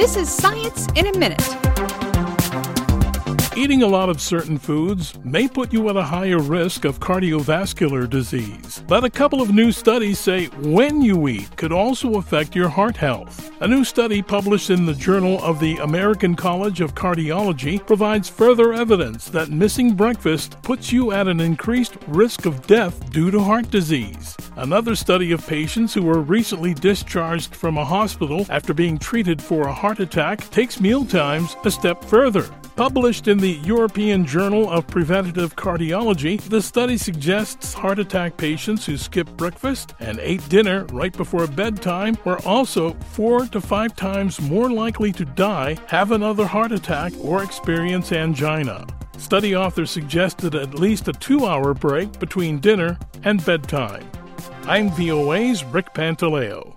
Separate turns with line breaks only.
This is Science in a Minute.
Eating a lot of certain foods may put you at a higher risk of cardiovascular disease. But a couple of new studies say when you eat could also affect your heart health. A new study published in the Journal of the American College of Cardiology provides further evidence that missing breakfast puts you at an increased risk of death due to heart disease. Another study of patients who were recently discharged from a hospital after being treated for a heart attack takes mealtimes a step further. Published in the European Journal of Preventive Cardiology, the study suggests heart attack patients who skipped breakfast and ate dinner right before bedtime were also 4 to 5 times more likely to die, have another heart attack, or experience angina. Study authors suggested at least a 2-hour break between dinner and bedtime. I'm VOA's Rick Pantaleo.